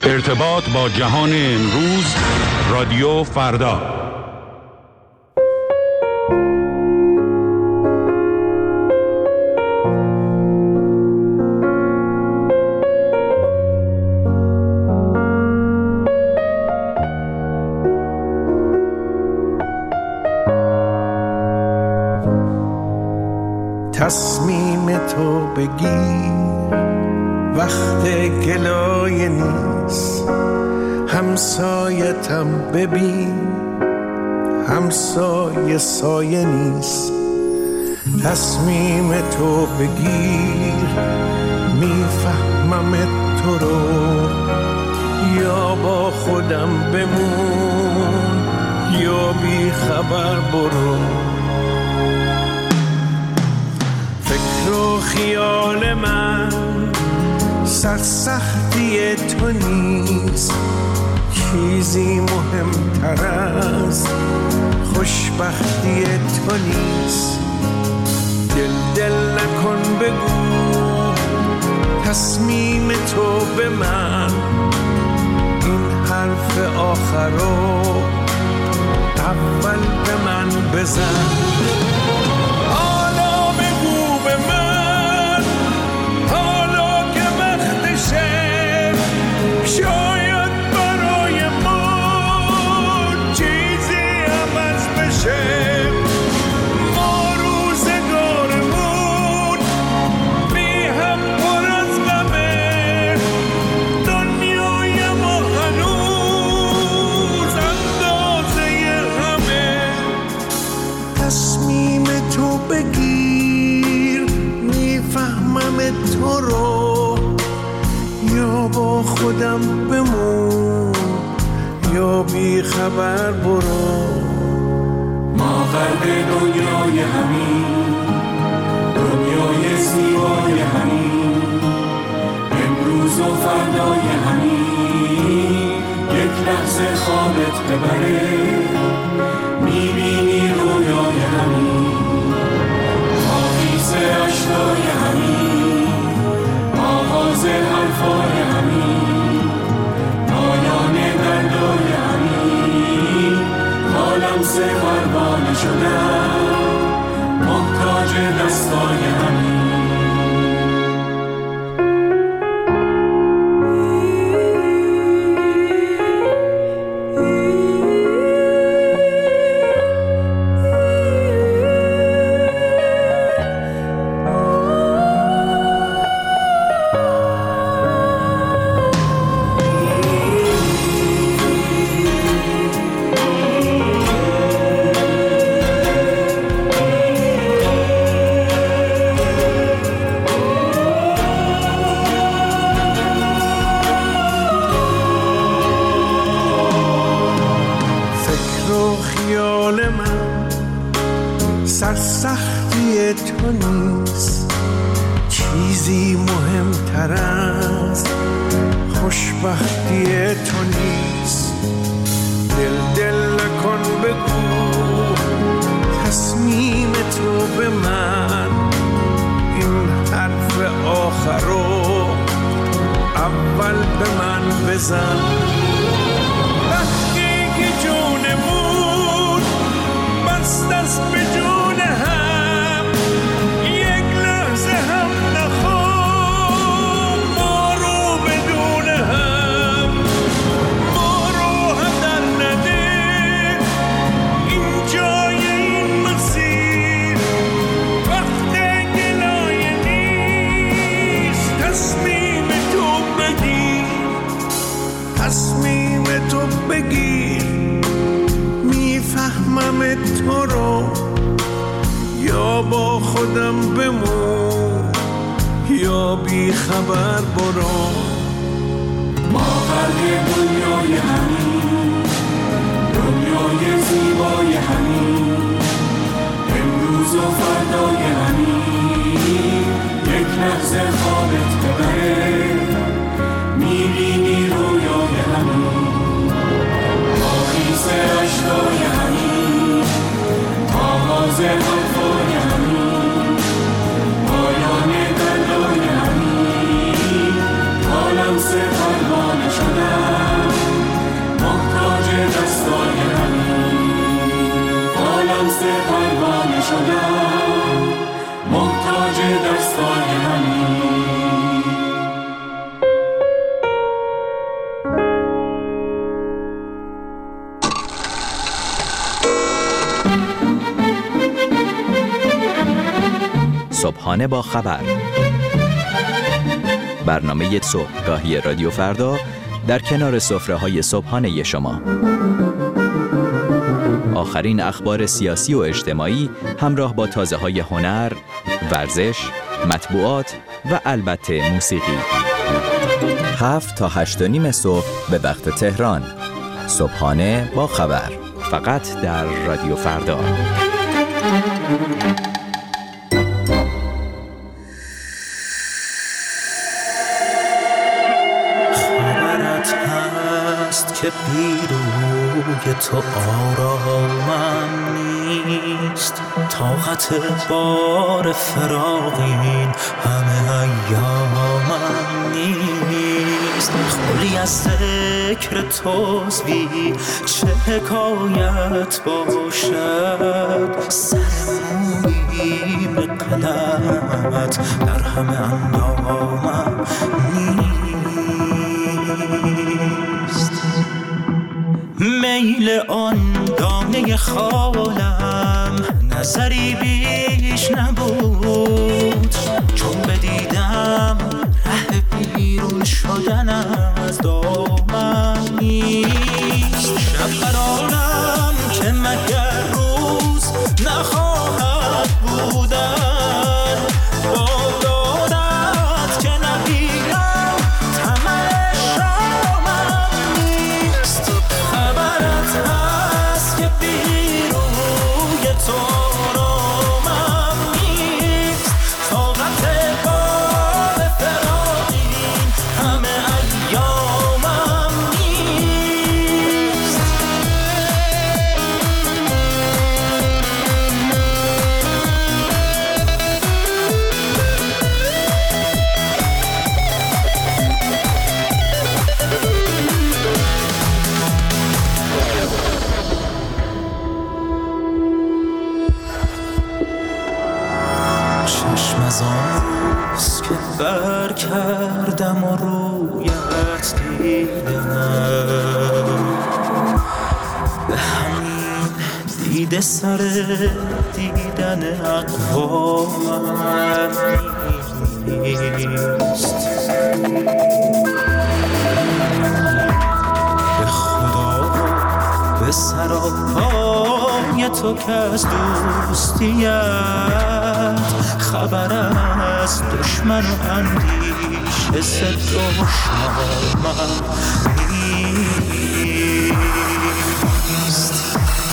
ارتباط با جهان امروز، رادیو فردا. تصمیم تو بگیر، وقت گلایه نیست. همسایتم ببین، همسایه سایه نیست. تصمیم تو بگیر، میفهمم تو رو. یا با خودم بمون یا بی خبر برو. فکر و خیال من سرسختی تو نیست. چیزی مهمتر از خوشبختی تو نیست. دل نکن بگو تصمیم تو به من. این حرف آخرو اول به من بزن. شاید برای ما چیزی عوض بشه. ما روزگارمون بی هم پر از غمه. دنیای ما هنوز اندازه همه. تصمیم تو بگیر، میفهمم تو رو. یا با خودم بمون یا بی خبر برو. ما قلب دنیای همین، دنیای زیبای همین. امروز و فردای همین. یک لحظه خوابت ببره، میبینی رویای همین. آویز اشکای همین، آغاز حرفای همین. پایان دردای همین. حالم سه پروانه شدم، محتاج دستای همین. سرسختی تو نیست. چیزی مهمتر از خوشبختی تو نیست. دل نکن بگو تصمیم تو به من. این حرف آخرو اول به من بزن. وقتی که جونمون بست است به جون هم، یک لحظه هم نخوام ما رو بدون هم. ما رو هدر نده این جای این مسیر. وقت گلایه نیست. تصمیم تو بگیر، تصمیم تو بگیر. میفهمم تو رو. یا با خودم بمون یا بی خبر برو. ما قلب دنیای همین، دنیای زیبای همین. امروز و فردای همین. یک لحظه خوابت ببره، میبینی رویای همین. آغیز اشکای همین، آغاز حرفای همین. پایان دردای همین. حالم سه پروانه شدم، صبحانه با خبر، برنامه صبحگاهی رادیو فردا در کنار سفره‌های صبحانه شما. آخرین اخبار سیاسی و اجتماعی همراه با تازه‌های هنر، ورزش، مطبوعات و البته موسیقی. 7 تا 8:30 صبح به وقت تهران. صبحانه با خبر، فقط در رادیو فردا. خبرت هست که بیروی تو آرامم نیست، طاقت بار فراقین همه ایامم نیست. خلی از ذکر توزوی چه حکایت باشد، سر مویی به قلمت در همه اندامم نیست. میل آن دانه خالم نظری بیش نبود، چون بدیدم ره بیرون شدن از دامم نیست. شب قرارم که مگر روز نخواهد بودن، با دادت که نبینم طمع شامم نیست. خبرت هست که بیروی تو آرامم نیست، طاقت بار فراقین همه ایامم نیست. چشم از آن روز که بر کردم و رویت دیدم، به همین دیده سر دیدن اقوامم نیست. به خدا به سراپای تو که از دوستیت خبر از دشمن و اندیشه ضد دشمنم نیست.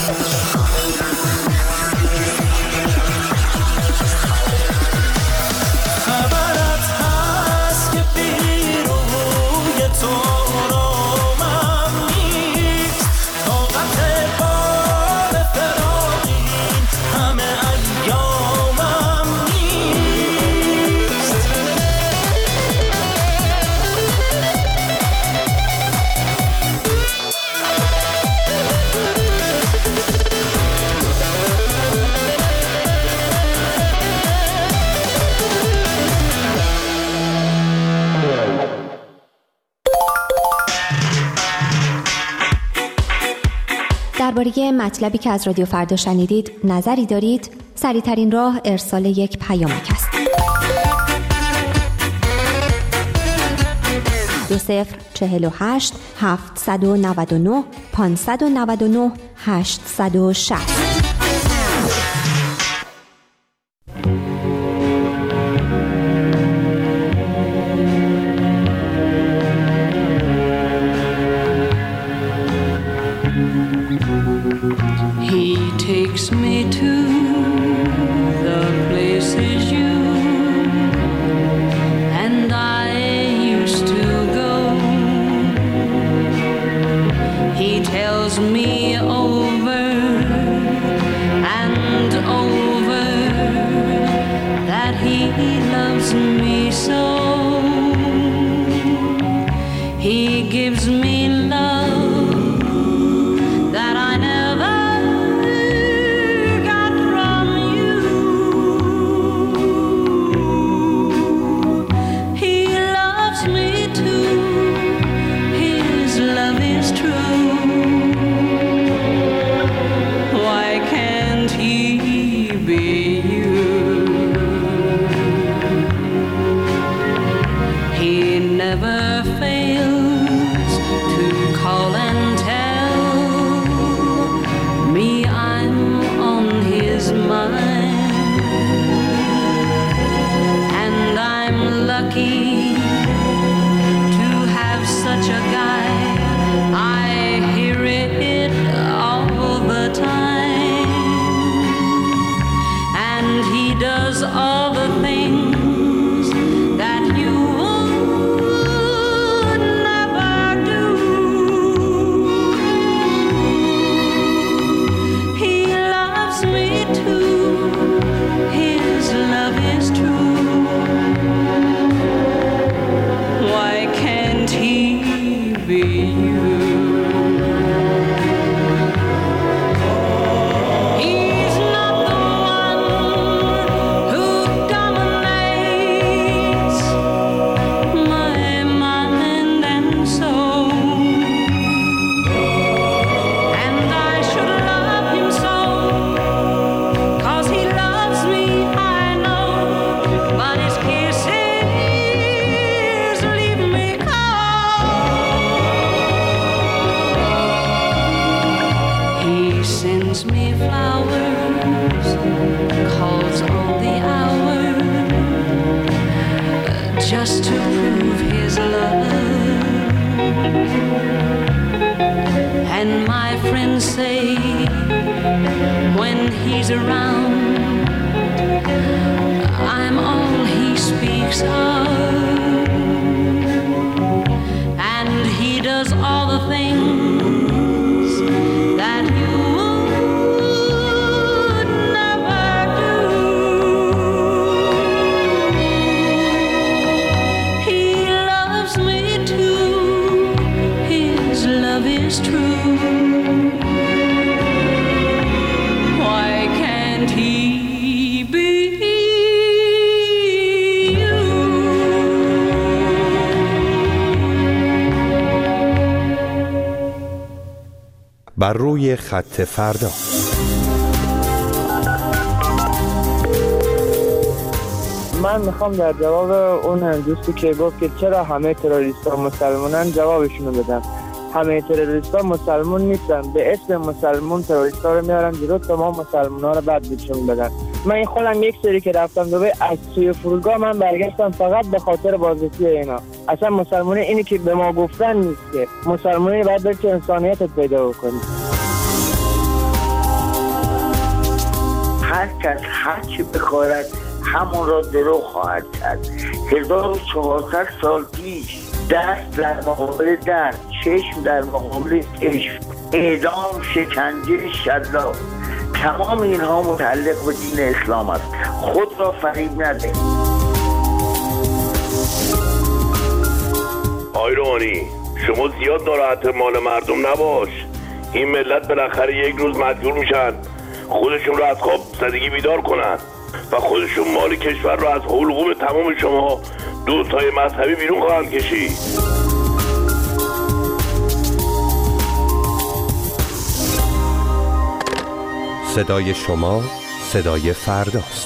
خبرت هست که بیروی تو آرامم نیست، طاقت بار فراقین همه ایامم نیست. درباره مطلبی که از رادیو فردا شنیدید نظری دارید؟ سریع‌ترین راه ارسال یک پیامک است. 2048 799 599 860. He takes me to the places you and I used to go. He tells me over and over that he loves me so. He gives me love that I never got from you. He loves me too. His love is true. Why can't he be you? around, I'm all he speaks of, and he does all the things that you would never do. He loves me too, his love is true. Why can't he be you? بر روی خط فردا. من میخوام در جواب اون دوستی که گفت که چرا همه تروریست‌ها مسلمانن جوابشونو بدم. همه تروریست‌ها مسلمان نیستن، به اسم مسلمان تروریست‌ها رو میارن جلو تا ما مسلمان‌ها رو بد بهشون بدن. من خودم یک سری که رفتم دبی از توی فرودگاه من برگشتم فقط به خاطر بازرسی اینا. اصلا مسلمانی اینی که به ما گفتن نیست، که مسلمانی باید بر که انسانیتت پیدا بکنی. هر کس هر چی بخواهد همون را درو خواهد کرد. 1400 سال پیش دست در مقابل دست، چشم در مقابل چشم، اعدام، شکنجه، شلاق، تمام اینها متعلق به دین اسلام است. خود را فریب نده. آقای روحانی، شما زیاد ناراحت مال مردم نباش. این ملت بالاخره یک روز مجبور میشن خودشون رو از خواب زدگی بیدار کنن و خودشون مال کشور رو از حلقوم تمام شما دوستای مذهبی بیرون خواهند کشید. صدای شما صدای فرداست.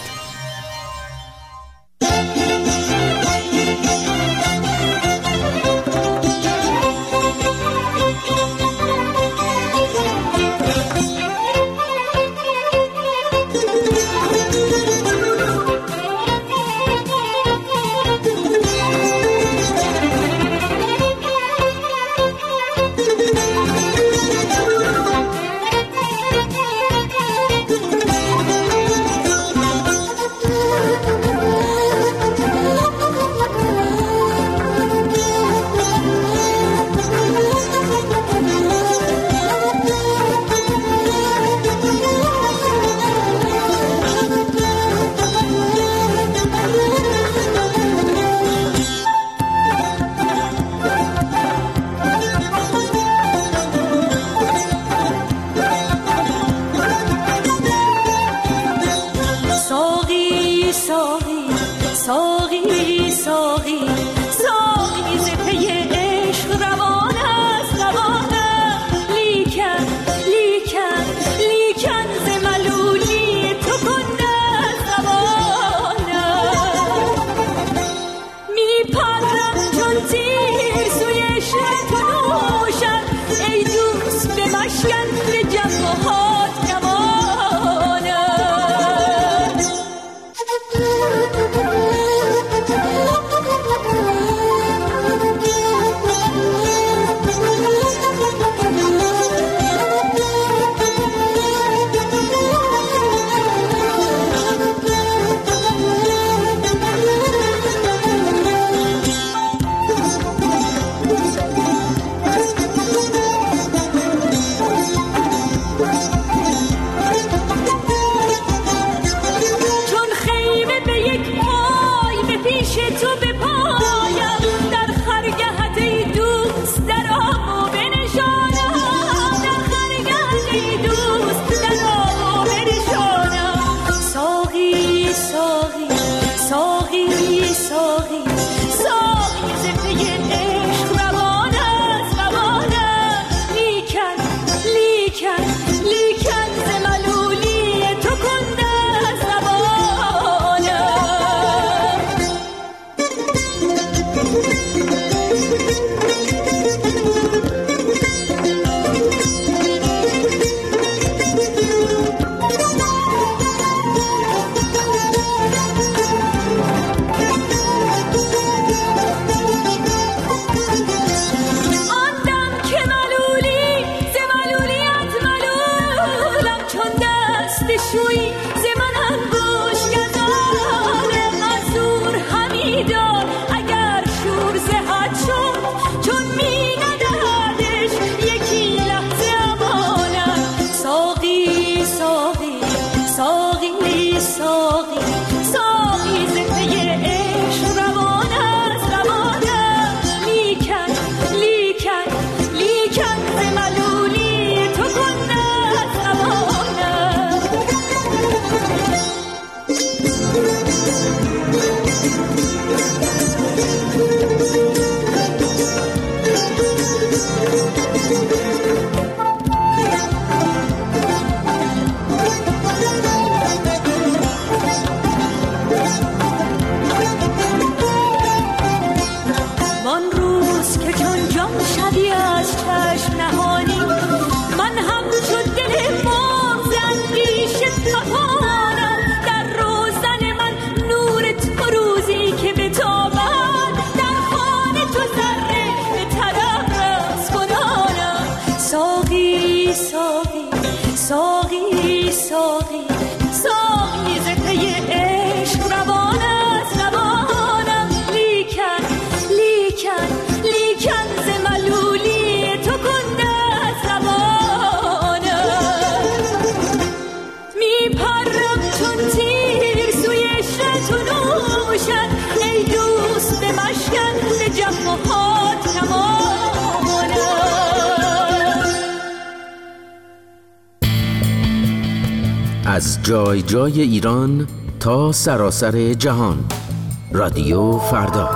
از جای جای ایران تا سراسر جهان. رادیو فردا.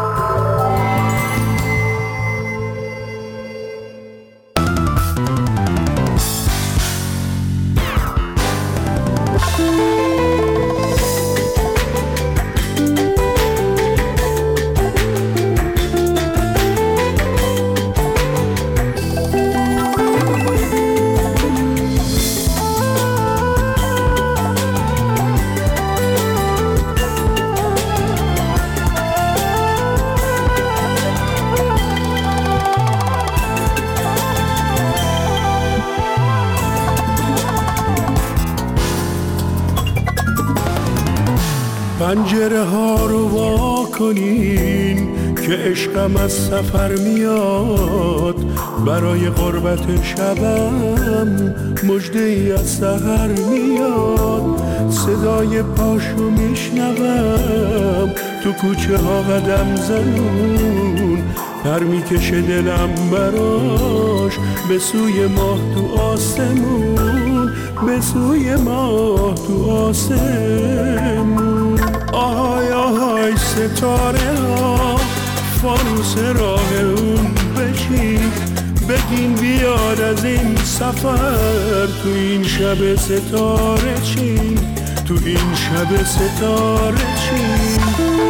پنجره ها رو وا کنین که عشقم از سفر میاد، برای غربت شبم مژده ای از سحر میاد. صدای پاشو میشنوم تو کوچه ها قدم زنون، پر میکشه دلم براش به سوی ماه تو آسمون، به سوی ماه تو آسمون. آهای آهای ستاره ها فانوس راه اون بشین، بگین بیاد از این سفر تو این شب ستاره چین، تو این شب ستاره چین.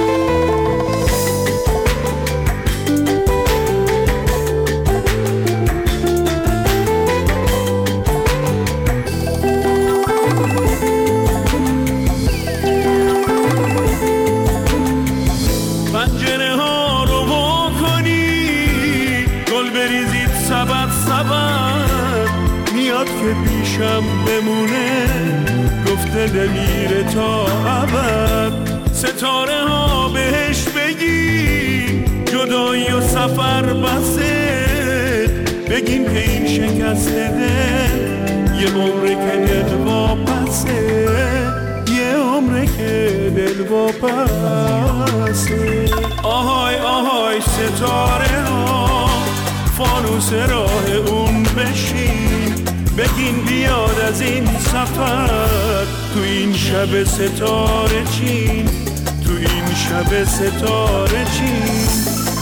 که پیشم بمونه گفته نمیره تا ابد. ستاره ها بهش بگی جدایی و سفر بسه، بگیم که این شکست دل یه عمره که دل واپسه، یه عمره که دل واپسه. آهای آهای ستاره ها فانوس راه اون بشین، بگین بیاد از این سفر تو این شب ستاره چین، تو این شب ستاره چین.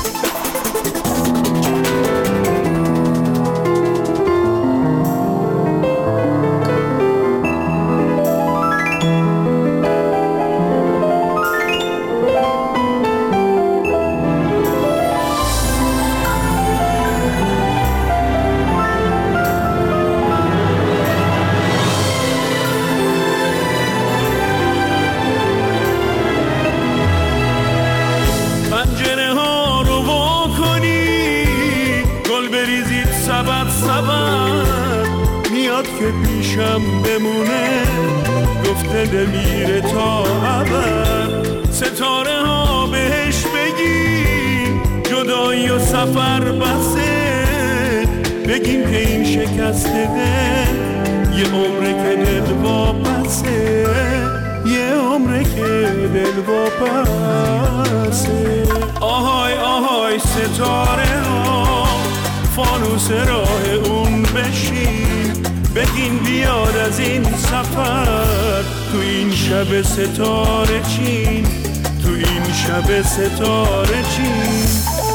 که پیشم بمونه گفته نمیره تا ابد. ستاره ها بهش بگیم جدایی و سفر بسه، بگیم که این شکست دل یه عمره که دل واپسه، یه عمره که دل واپسه. آهای آهای ستاره ها فانوس راه اون بشین، بگین بیاد از این سفر تو این شب ستاره چین، تو این شب ستاره چین.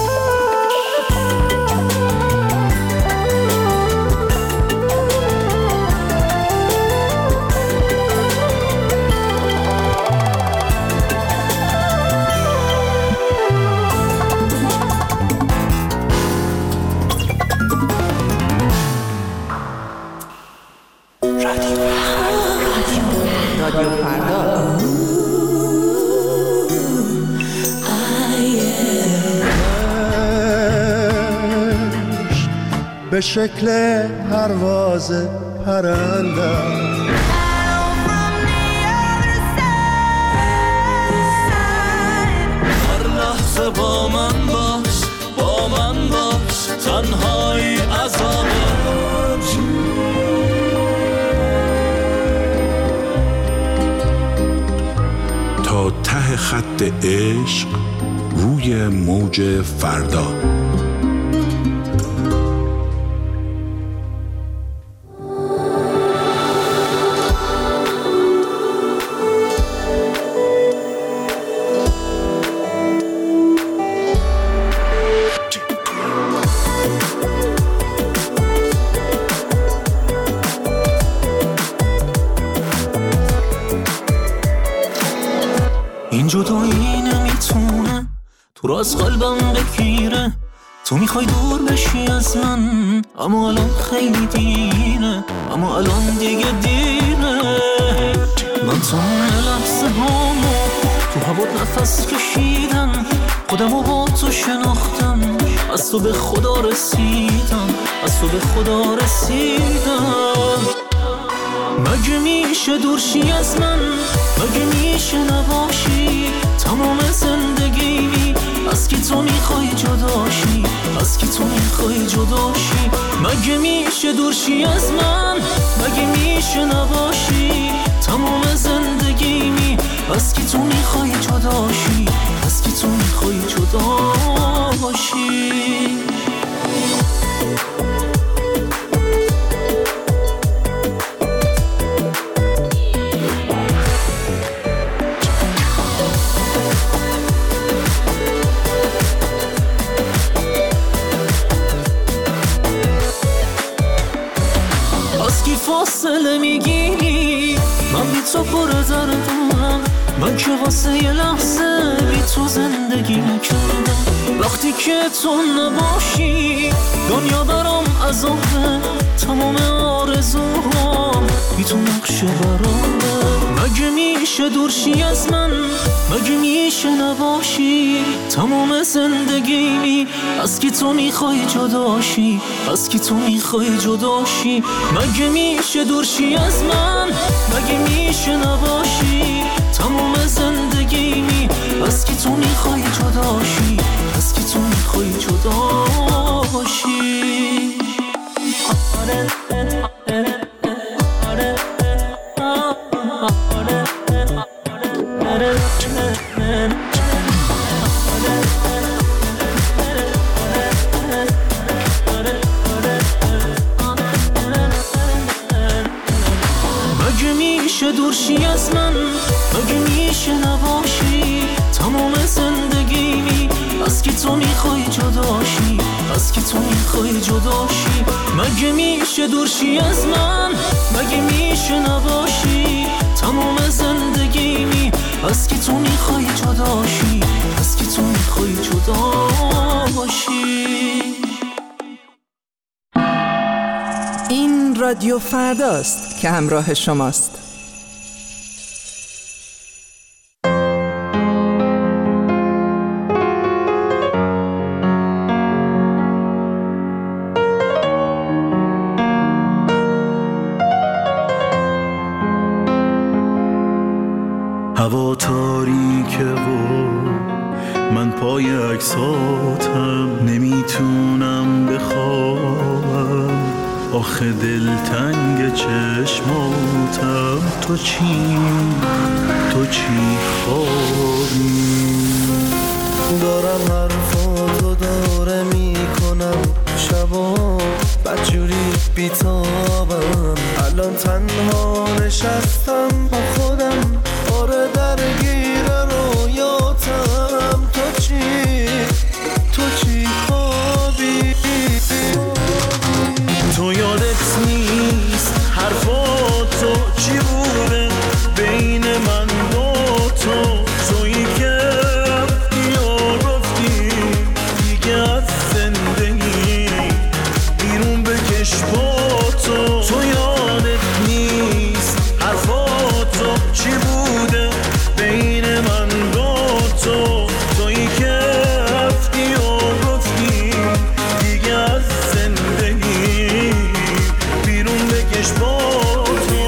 به شکل پرواز پرنده هر لحظه با من باش، با من باش، تنهایی عذابه. تا ته خط عشق روی موج فردا. تو میخوای دور بشی از من، اما الان خیلی دیره، اما الان دیگه دیره. من تمام لحظه هامو تو هوا نفس کشیدم، خودمو با تو شناختم، از تو به خدا رسیدم، از تو به خدا رسیدم. مگه میشه دورشی از من، مگه میشه نباشی تمام زندگی، از کی تو میخوای جداشی، از کی تو میخوای جداشی. مگه میشه دورشی از من، مگه میشه نباشی تمام زندگی، از کی تو میخوای جداشی، از کی تو میخوای جداشی. فاصله میگیری، من بی تو پر دردم، من که واسه یه لحظه بی تو زندگی نکردم. وقتی که تو نباشی دنیا برام عذابه، تمام آرزوهام بی تو نقشه برامه. مگه میشه دورشی از من، مگه میشه نباشی تمام زندگی، از کی تو میخوای جداشی، از کی تو میخوای جداشی. مگه میشه دورشی از من، مگه میشه نباشی تمام زندگی، از کی تو میخوای جداشی، از کی تو میخوای جداشی. مگه میشه دورشی از من، مگه میشه نباشی تمام زندگی، از کی تو میخوای جداشی، از کی تو میخوای جداشی. مگه میشه دورشی از من، مگه میشه نباشی تمام زندگی، از کی تو میخوای جداشی، از کی تو میخوای جداشی. این رادیو فرداست که همراه شماست. هوا تاریکه و من پای عکساتم، نمیتونم بخوابم، آخه دلتنگ چشماتم. تو چی خوابی؟ دارم حرفاتو داره میکنم، شبا بدجوری بیتابم، الان تنها نشستم با خودم، آره درگیر رویاتم. تو چی خوابی؟ تو یادت نیست حرفاتو چی بوده بین من با تو، تویی که رفتی یا رفتی دیگه از زندگی بیرون بکش با تو. تو یادت نیست حرفاتو چی بوده بین من با تو، تویی که رفتی یا رفتی دیگه از زندگی بیرون بکش با تو.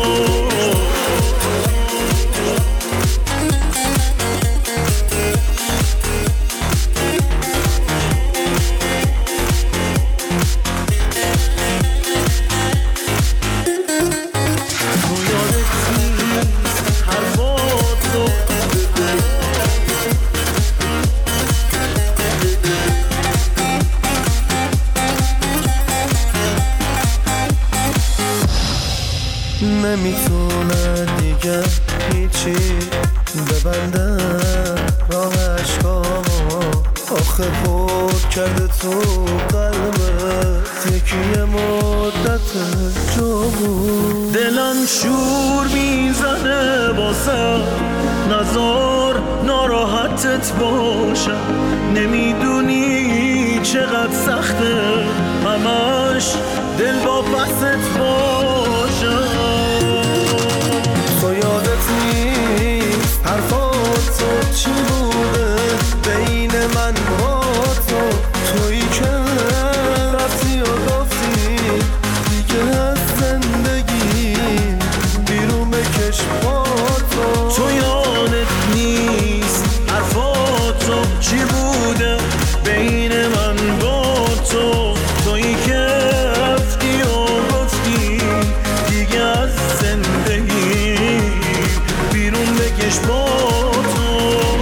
نمیتونه دیگه هیچی ببنده راه عشقامو، آخه پر کرده تو قلبت یکی مدت جو بود. دلم شور میزنه واسه نزار ناراحتت باشم، نمیدونی چقدر سخته همش دل با پست باشم. تو یادت نیست حرفات چی بوده بین من و تو، تویی که رفتی و گفتی دیگه از زندگی بیرون بکش با تو یادت نیست حرفاتو چی بوده بین من با تو، تویی که رفتی و گفتی دیگه از زندگی بیرون بکش با تو.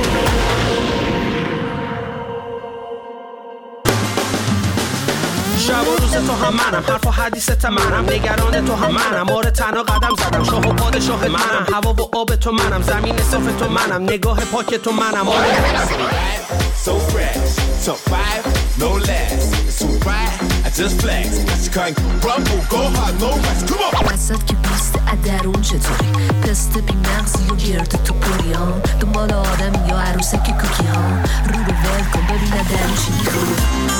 شب و روز تو هم منم، حرف و حدیثت منم، نگران تو هم منم، آره تنها قدم زدم، شاه و پادشاه منم، هوا و آب تو منم، زمین صاف تو منم، نگاه پاک تو منم، آره so fresh, top 5, no less, it's too bright, I just flex, you can't crumble, go hard, no rest, come on. وسط که پیست ادرون چطوری پست بی مغزی و گرد تو پوریان دنبال آدم یا عروسک کوکی ها رو ول کن ببینه درون چی میخوری.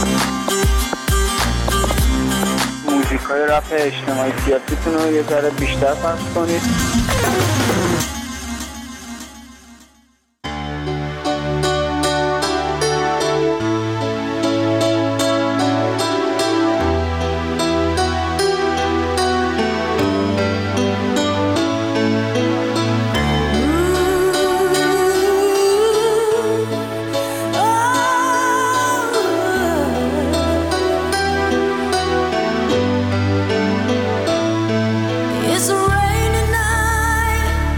موزیکای رپ اجتماعی سیاسیتون رو یه ذره بیشتر پخش کنید. It's a rainy night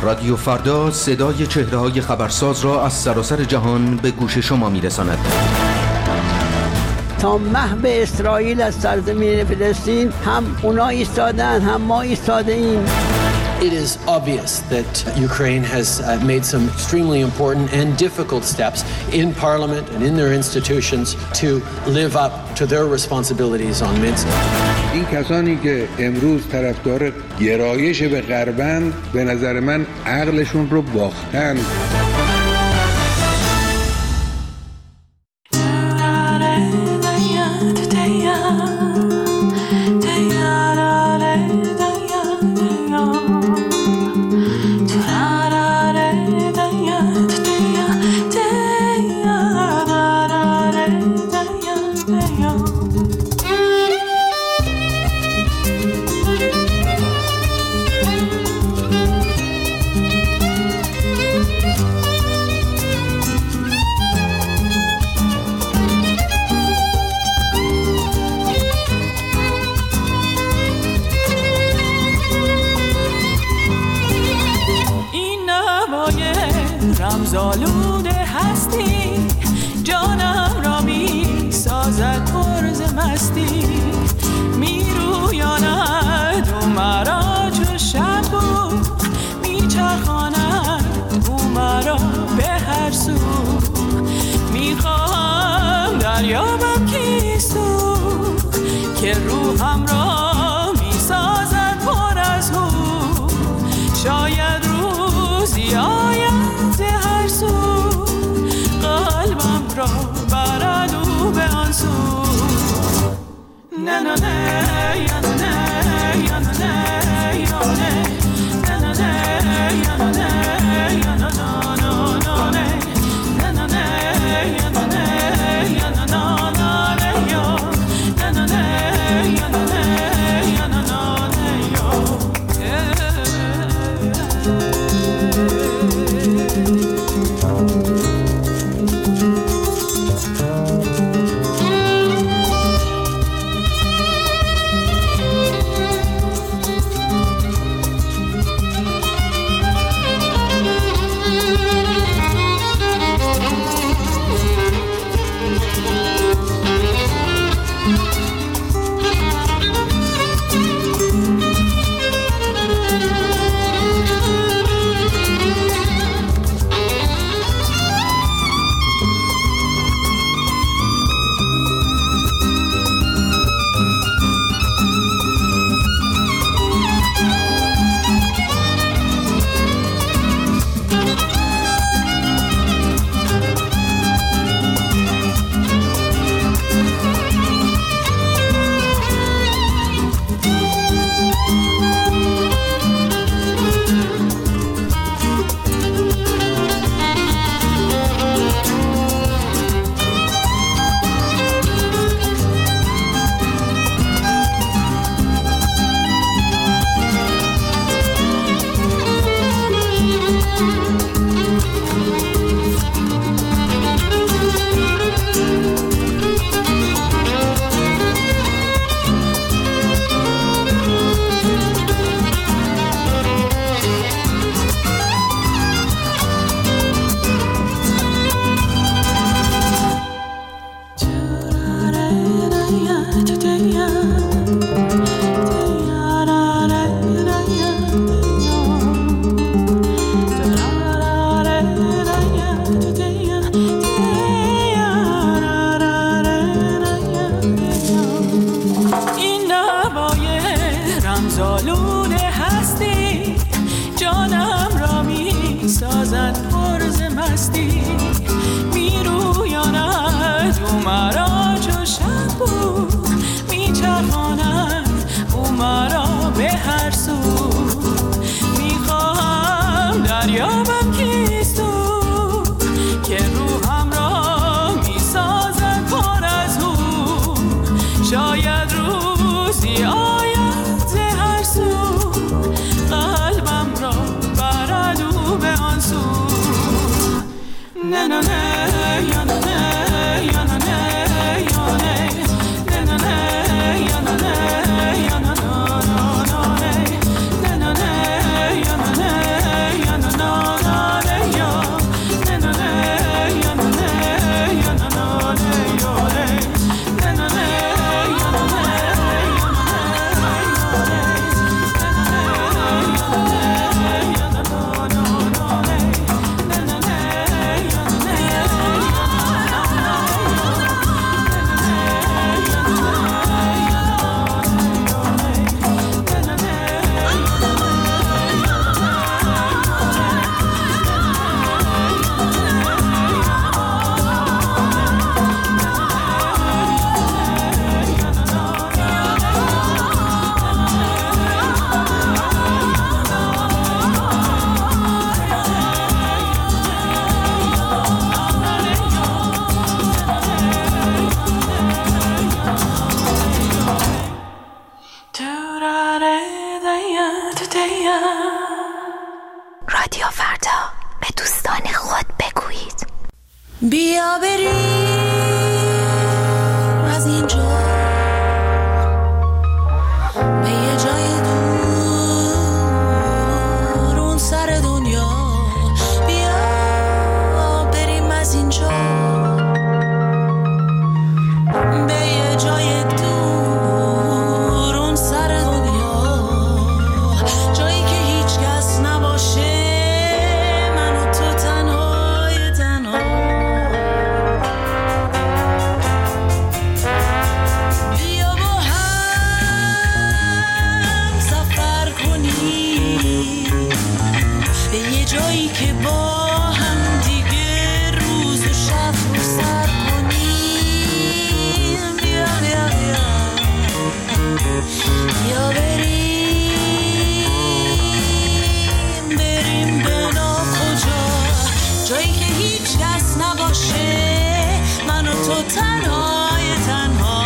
رادیو فردا صدای چهره‌های خبرساز را از سراسر جهان به گوش شما می‌رساند. تا محو اسرائیل از سرزمین فلسطین هم اونا ایستادن هم ما ایستاده ایم. It is obvious that Ukraine has made some extremely important and difficult steps in parliament and in their institutions to live up to their responsibilities on Minsk. این کسانی که امروز طرفدار گرایش به غربند به نظر من عقلشون رو باختن. رمزآلوده هستی جانم را می سازد پرز مستی می رویاند او مرا چو شب بود می چرخاند او مرا به هر سو می خواهم دریابم کیست او که روحم را می سازد پر از هو شاید روزی آید هر سو قلبم را برد او به آن سو نه نه نه یا نه یا نه یا نه نه نه نه یا نه یا نه نه نه نه نه یا نه یا نه نه یا نه نه یا نه یا نه رادیو فردا به دوستان خود بگویید. بیا بریم از اینجا به یه جای دور اون سر دنیا. بیا بریم از اینجا به یه جای دور اون سر دنیا، جایی که هیچ کس نباشه، من و تو تنهای تنها. بیا با هم سفر کنیم به یه جایی که با هم دیگه روز و شب رو سر کنیم. بیا بیا بیا بیا بریم به ناکجا، جایی که هیچ کس نباشه، من و تو تنهای تنها.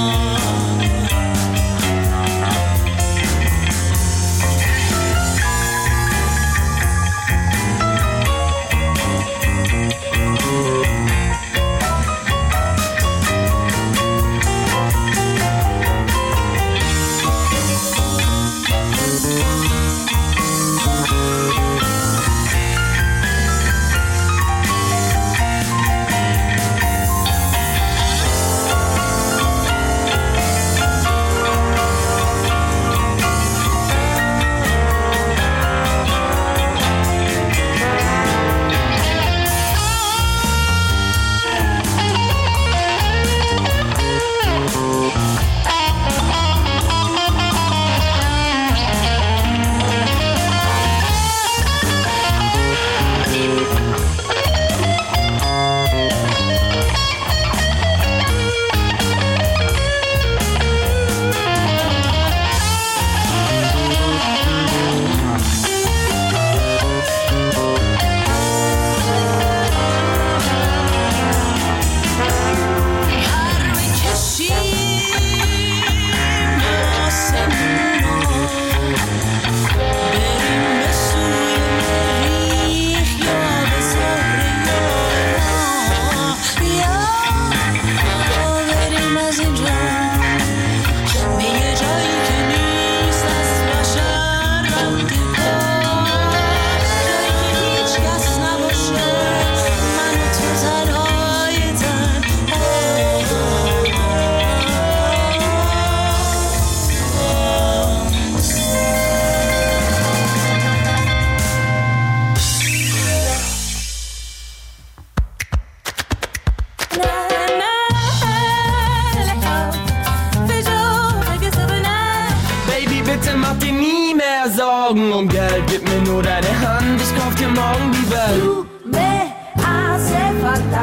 Om gel, gib mir nur deine Hand, ich kauf dir morgen die Welt. Du me hace falta,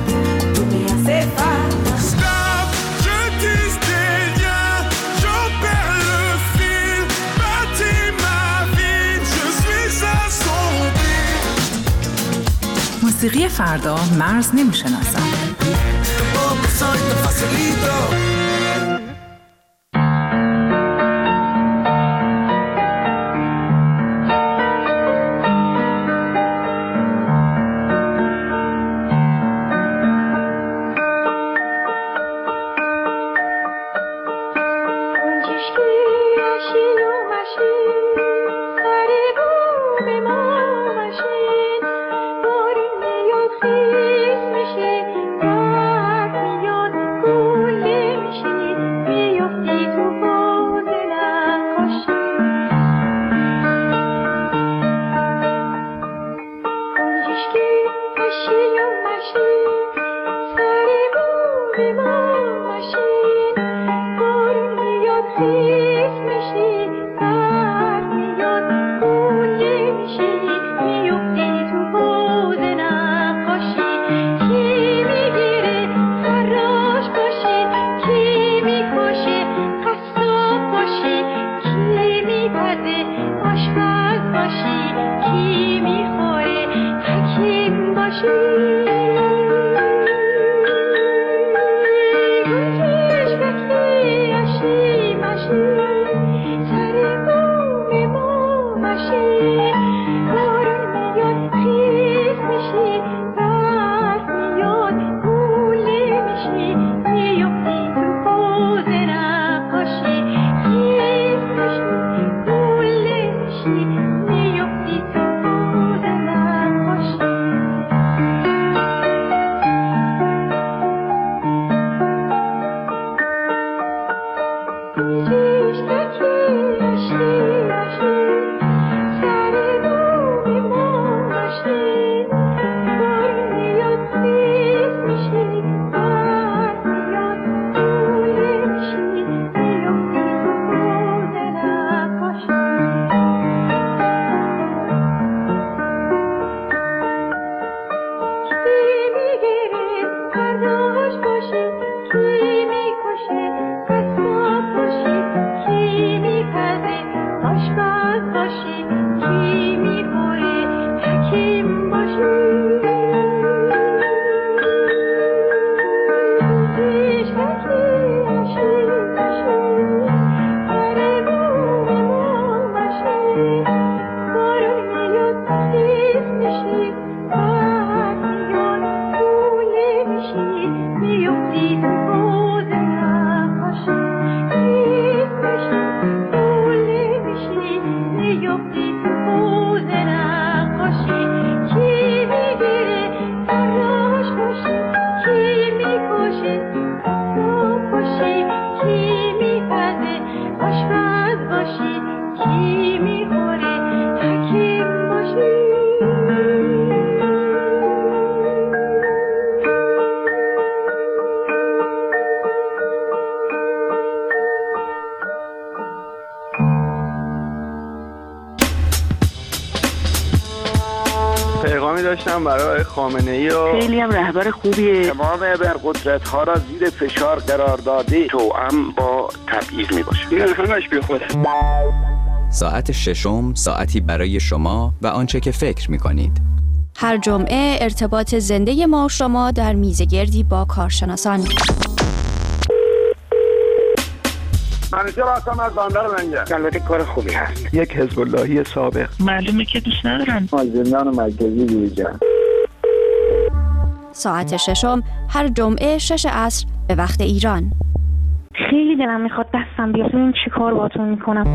tu me hace falta. Stop, je tisse des liens, j'en perds le fil. Bâtis ma vie, je suis assombri. موسیقی فردا مرز نمیشناسد. Poco soy te facilito. پیغامی داشتم برای خامنه‌ای و خیلی هم رهبر خوبیه. تمام ابرقدرت ها را زیر فشار قرار داده، توأم با تبعیض میباشه. این همش بی خوده. ساعت ششم ساعتی برای شما و آنچه که فکر می‌کنید. هر جمعه ارتباط زنده ما و شما در میزگردی با کارشناسان. منیجر هستم از بندر منجر. البته کار خوبی هست. یک حزب اللهی سابق. معلومه که دوست ندارن. زندان مرکزی بیرجان. ساعت ششم هر جمعه 6 عصر به وقت ایران. خیلی دلم میخواد دستم بیاد ببین چی کار باهاتون میکنم.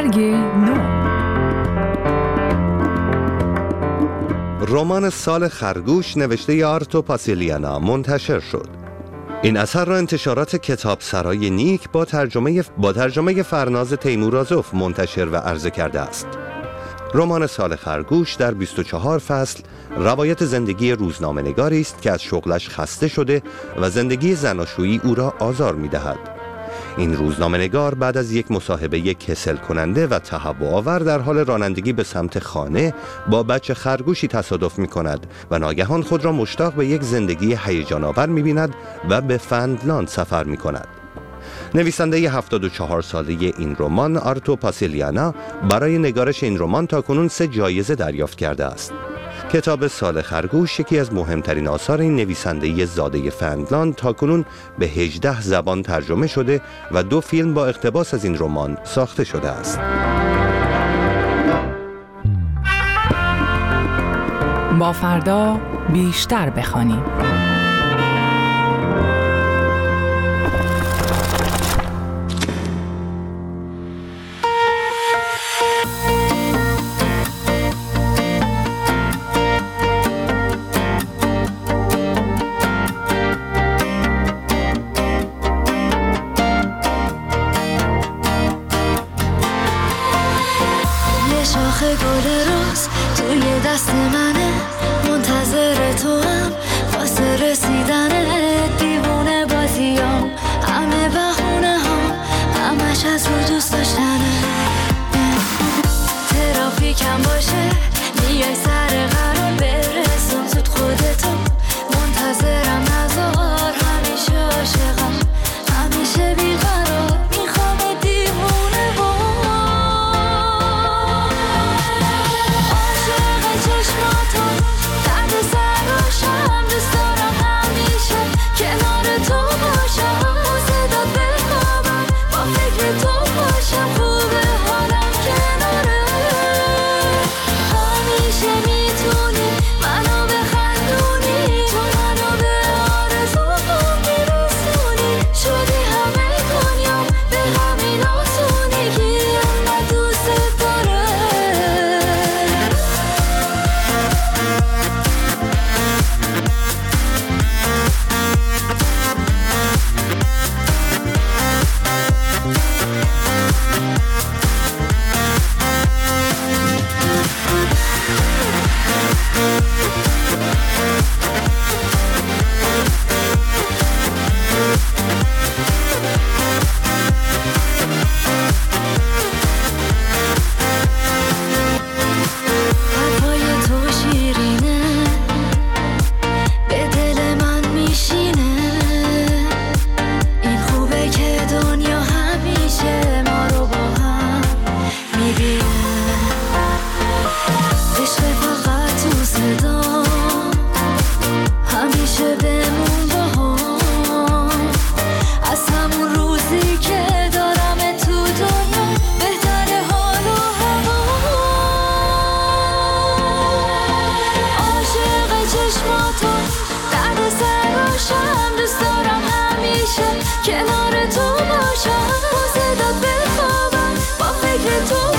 برگ نو. رمان سال خرگوش نوشته آرتو پاسیلیانا منتشر شد. این اثر را انتشارات کتاب سرای نیک با ترجمه فرناز تیمورازوف منتشر و عرضه کرده است. رمان سال خرگوش در 24 فصل روایت زندگی روزنامه‌نگاری است که از شغلش خسته شده و زندگی زناشویی او را آزار می‌دهد. این روزنامه‌نگار بعد از یک مصاحبه کسل کننده و تهوع‌آور در حال رانندگی به سمت خانه با بچه خرگوشی تصادف می‌کند و ناگهان خود را مشتاق به یک زندگی هیجان‌آور می‌بیند و به فنلاند سفر می‌کند. نویسنده 74 ساله این رمان آرتو پاسیلیانا برای نگارش این رمان تاکنون 3 جایزه دریافت کرده است. کتاب سال خرگوش یکی از مهمترین آثار این نویسنده زاده فنلاند تاکنون به 18 زبان ترجمه شده و 2 فیلم با اقتباس از این رمان ساخته شده است. با فردا بیشتر بخوانیم. کنار تو باشم با صدات بخوابم با فکر تو